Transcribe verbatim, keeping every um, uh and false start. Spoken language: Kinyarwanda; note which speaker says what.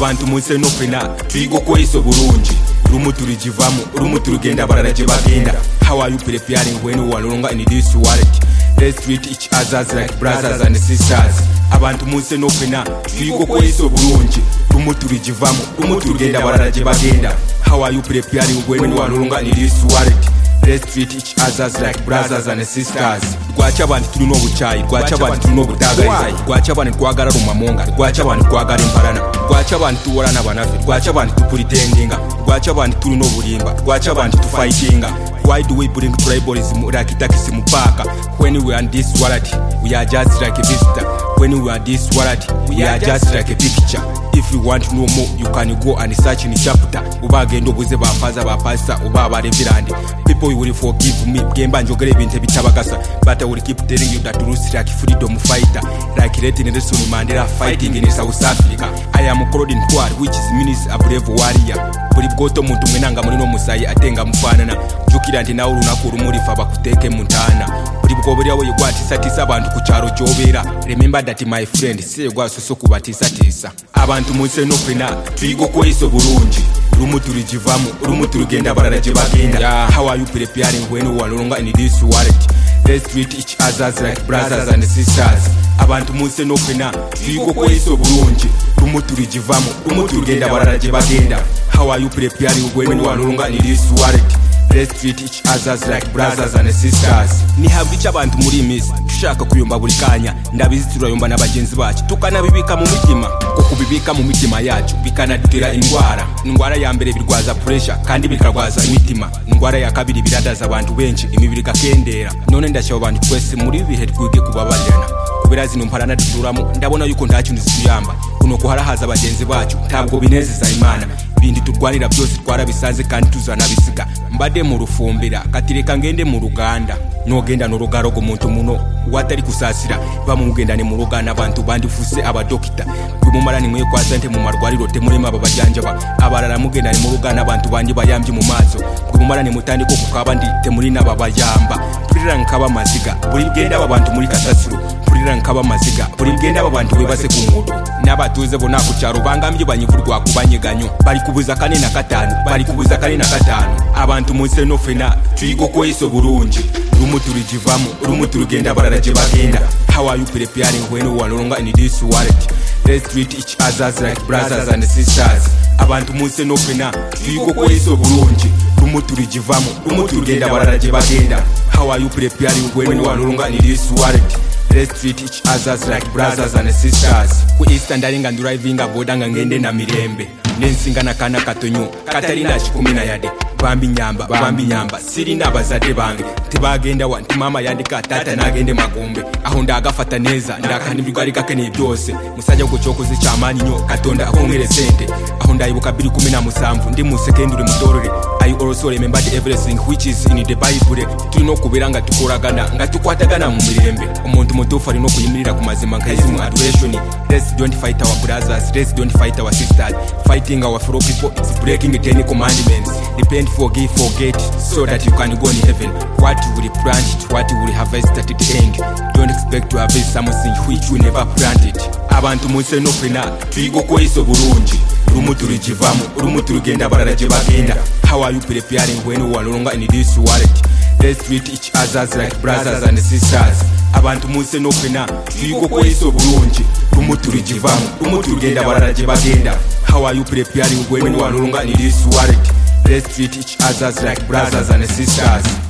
Speaker 1: abantu munsi no fena twigo kweiso burungi rumu tulijivamu rumu tulugenda barara je bagenda. How are you preparing when you are no longer in this world? Let's treat each others like brothers and sisters. Abantu munsi no fena twigo kweiso burungi rumu tulijivamu rumu tulugenda barara je bagenda. How are you preparing when you are no longer in this world? Let's treat each others like brothers and sisters. Gwacha abantu tuli no buchayi, gwacha abantu tuli no butagaliza, gwacha abantu kwagala rumamonga, gwacha abantu kwagala imparana, gwacha abantu tuwolana banafe, gwacha abantu tupulitendinga, gwacha abantu tuli no bulimba, gwacha abantu tufightinga. Why do we bring tribalism like takisi mupaka? When we are in this world, we are just like a visitor. When we are this world, we are just like a picture. If you want to know more, you can go and search in the chapter. Uba gendo buze ba faza ba pastor, uba ba reverend. People will forgive me. Gemba njogere binte bitabakasa. But I will keep telling you that Rusi like freedom fighter, like Letting Nelson Mandela fighting in South Africa. I am Claudine Twar, which is means a brave warrior. Buri bwoto muntu mwenanga muri no musayi atenga mfanana. Jukira ndi nawo runako rumuri faba kuteke muntana. Buri bwobere yawe yigwatisa tisa abantu ku cyaro cyobera. Remember that my friend, say gwa soso kubatisa tisa. Abantu munsi no fena twigo kweiso burungi rumu tulijivamu rumu tulugenda barara je bagenda. Yeah. How are you preparing when you are no longer in this world? Let's treat each others like brothers and sisters. Abantu munsi no fena twigo kweiso burungi rumu tulijivamu rumu tulugenda barara je bagenda. How are you preparing when you are no longer in this world? Let's treat each others like brothers and sisters. Ni habicha abantu muri miss tushaka kuyumba buri kanya ndabizi turayumba n'abagenzi bacu tukanabibika mu mitima ko kubibika mu mitima yacu bikanadutera indwara. Indwara ya mbere birwaza pressure kandi bikarwaza imitima. Indwara ya kabiri biradaza abantu benshi imibiri gakendera. None ndashaba abantu twese muri bihe twige kubabarana kubera zino mparana duturamo ndabona yuko nta kintu zituyamba kuno ko harahaza abagenzi bacu ntabwo binezeza Imana. Bindi turwanira byose twarabisanze kandi tuzanabisiga. Mbade mu rufumbira katireka ngende mu ruganda nogenda no rugaro go muntu muno watari kusasira bamugendane mu rugana abantu bandi fuse abadokita bimumarani mwe kwa sante mu marwariro temurema babajanja ba abarara mugendane mu rugana abantu bandi bayambye mu mazo bimumarani mutandi ko kukabandi temuri nababayamba turira nkaba maziga buri genda abantu muri kasasiro turira nkaba maziga buri genda abantu webase ku mudo n'abatuze bona ku cyaro bangambye banyivurwa kubanyeganyo bari kubuza kane na katanu bari kubuza kane na katanu. Abantu munsi no fena twigo kweiso burungi rumu tulijivamu rumu tulugenda barara je bagenda. How are you preparing when you are no longer in this world? Let's treat each others like brothers and sisters. Abantu munsi no fena twigo kweiso burungi rumu tulijivamu rumu tulugenda barara je bagenda. How are you preparing when you are no longer in this world? Let's treat each others like brothers and sisters. Ku Easter ndalinga driving abodanga ngende na mirembe nensingana kana katonyo katalina chikumina yade bambi nyamba bambi nyamba siri nabazade bange tibagenda wanti mama yandika tata nagende magombe aho ndagafata neza ndakanibigari kakene byose musajja ngo cyokoze cyamani nyo katonda akongere sente aho ndayibuka biri kumi na musanvu ndi mu secondary mutorore. I also remember everything which is in the Bible. Tuno kubiranga tukoragana nga tukwatagana mu mirembe umuntu mutofa ari no kuyimirira ku mazima nkayizimu adoration. Let's don't fight our brothers, let's don't fight our sisters. Fighting our fellow people is breaking the ten commandments. Repent, forgive, forget, so that you can go in heaven. What you will plant, what you will harvest at the end. Don't expect to harvest something which you never planted. Abantu munsi no fena twigo kweiso burungi rumu tulijivamu rumu tulugenda barara je bagenda. How are you preparing when you are no longer in this world? Let's treat each others like brothers and sisters. Abantu munsi no fena twigo kweiso burungi rumu tulijivamu rumu tulugenda barara je bagenda. How are you preparing when you are no longer in this world? Let's treat each others like brothers and sisters.